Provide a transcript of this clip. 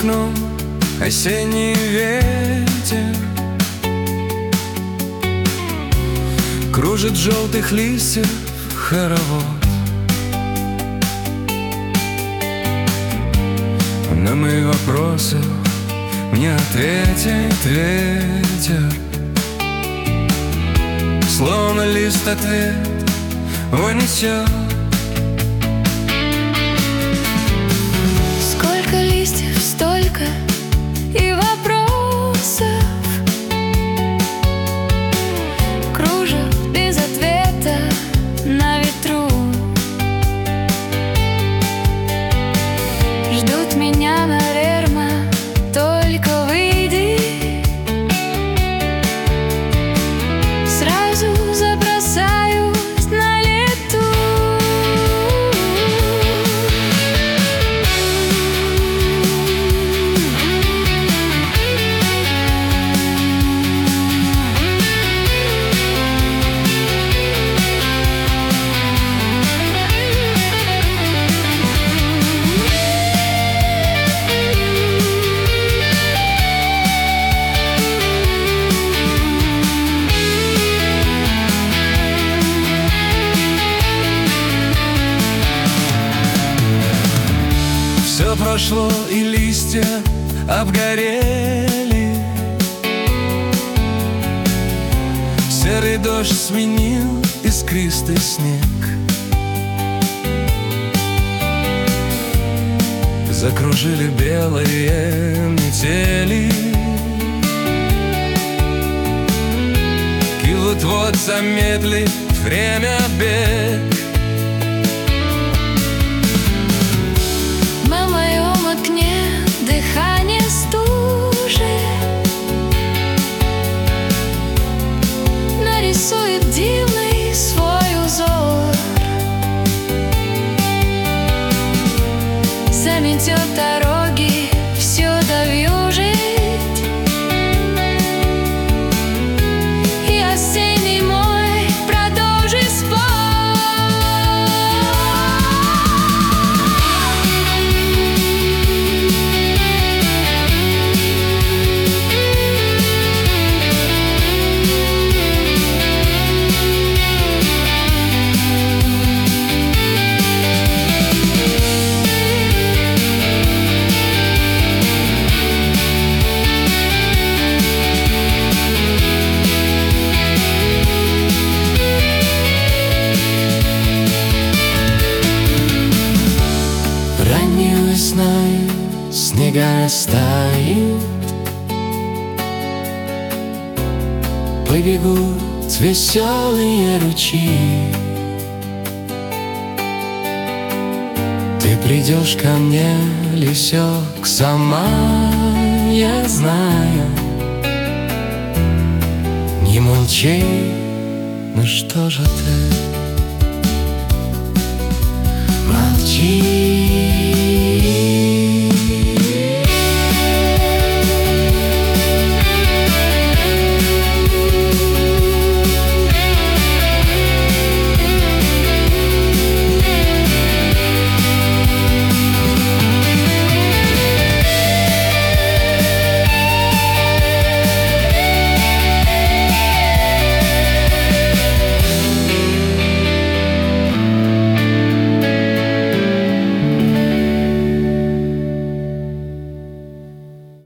окном осенний ветер кружит в желтых листьев хоровод. На мои вопросы мне ответит ветер, словно лист ответ унесет. Сколько листьев, столько и вопросов кружат без ответа на ветру. Ждут меня, наверное, только выйди. Сразу забросаюсь на лету. Все прошло, и листья обгорели. Серый дождь сменил искристый снег. Закружили белые метели, и вот-вот замедлит время бег. На моем окне дыхание стужи нарисует дивный свой узор, заметет дороги, все довьюжит, и осенний мой продолжит спор. Ранней весной снега растают, побегут веселые ручьи. Ты придешь ко мне, лисек, сама, я знаю. Не молчи, ну что же ты молчишь?